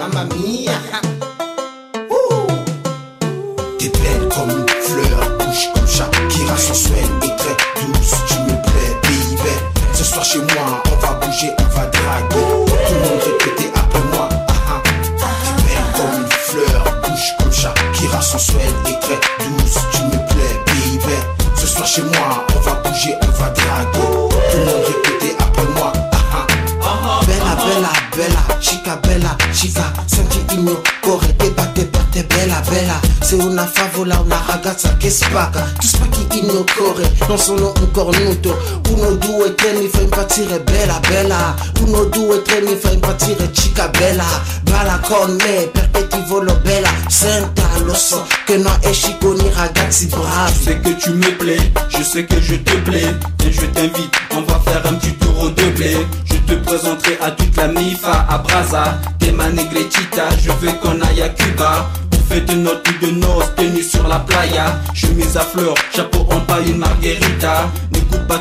mamma mia. T'es belle comme une fleur, bouche comme Shakira, sensuelle et très douce, tu me plais, baby. Ce soir chez moi, on va bouger, on va draguer. Tout le monde répétait après moi. T'es belle comme une fleur, bouche comme Shakira, sensuelle et très douce, tu me plais, baby. Ce soir chez moi, on va bouger, on va draguer. Tout le monde répétait après moi. Bella, bella, bella, chica, senti il mio cuore che batte bella, bella. Sei una favola, una ragazza che spacca. Tu spacchi il mio cuore, non sono un cornuto. 1, 2, 3 mi fa impazzire, bella, bella. 1, 2, 3 mi fa impazzire, chica bella. Balla con me perché ti voglio bella. Senta, lo so che non esci con i ragazzi bravi. Je sais que tu me plais, je sais que je te plais. Et je t'invite, on va faire un petit tour au deblé. Je te présenterai à toute la MIFA, à Braza. T'es ma negretita, je veux qu'on aille à Cuba. Pour fêter notre nuit de noces, tenue sur la playa. Chemise à fleurs, chapeau en paille, une marguerita. N'écoute pas